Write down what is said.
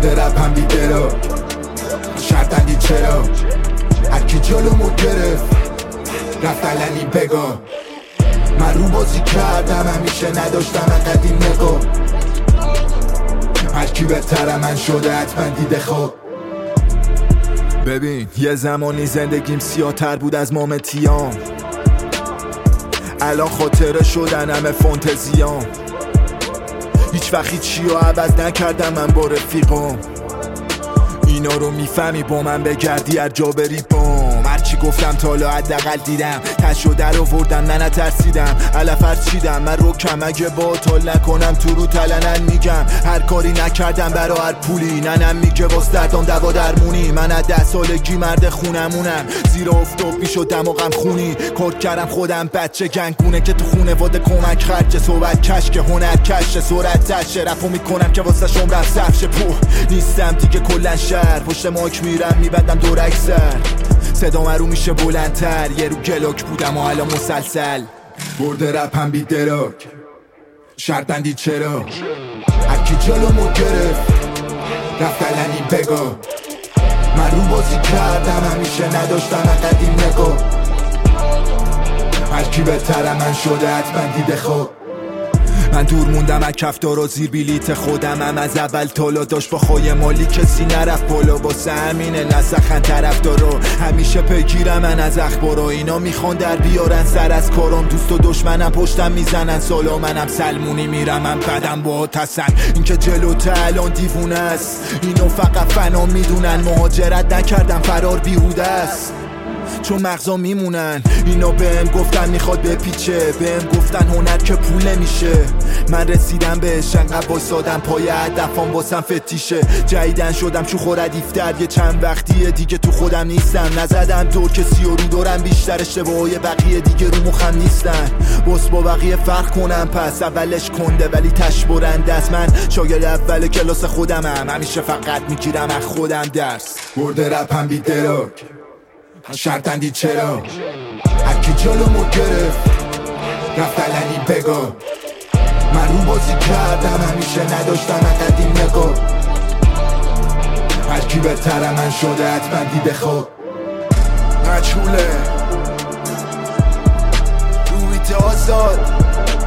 برده رپم بی دراک شرطندی چرا هرکی جلومو گرفت رفت علنی بگا من رو بازی کردم همیشه نداشتم انقدر این نگاه هرکی بهتره من شده حتما دیده خواب ببین یه زمانی زندگیم سیاه‌تر بود از مامتیام الان خاطره شدن همه فانتزیام هیچ وقتی چی رو عوض نکردم من با رفیقام اینا رو میفهمی با من بگردی هر جا بری بام هرچی گفتم تا حالا حداقل دیدم تشو در آوردم نه نترسیدم علف هرچیدم من رو کم اگه باطل نکنم تو رو تلنن میگم هر کاری نکردم برا هر پولی ننم میگه واس دردام دوا درمونی من از 10 سالگی مرد خونمونم زیرا افتاب میشد دماغم خونی کار کردم خودم بچه گنگونه که تو خونه واده کمک خرچه صحبت کش که هنر کشه سرعت تشه رفو میکنم که واسه شم رفت سفشه پوه نیستم دیگه کلن شهر پشت ماک میرم میبندم دور اکسر صدام رو میشه بلندتر یه رو گلاک بودم و الان مسلسل برده رپم بی دراک شرطندی چرا هرکی جلومو گرفت رفت علنی بگا من رو بازی کردم همیشه نداشتم انقدر این نگاه هرکی بهتره من شده حتما دیده خواب من دور موندم از کفتار و زیر بلیت خودم هم از اول تالا داشت با خواهی مالی کسی نرفت بالا واسه همینه نسخن طرف دارو همیشه پیگیرم من از اخبارا اینا میخوان در بیارن سر از کارم دوست و دشمنم پشتم میزنن سالا منم سلمونی میرم من بدم با تسن این که جلوته الان دیوونه است اینو فقط فنا میدونن مهاجرت نکردم فرار بیهوده است چون مغزا میمونن اینا بهم گفتن میخواد بپیچه بهم گفتن هنر که پول نمیشه من رسیدم بهش انقدر وایسادم پای هدفام واسم فتیشه جدیدن شدم شوخ و ردیفتر یه چند وقتیه دیگه تو خودم نیستم نزدم دور کسی و رو دورم بیشتر اشتباهای بقیه دیگه رو مخم نیستن باس با بقیه فرق کنم پس اولش کنده ولی تش برنده است من شاگرد اول کلاس خودمم همیشه فقط میگیرم از خودم درس برده رپم بی دراک شرطندی چرا هرکی جلومو گرفت رفت علنی بگا من رو بازی کردم همیشه نداشتم انقدر این نگاه هرکی بهتره من شده حتما دیده خواب مجهوله رویت آزاد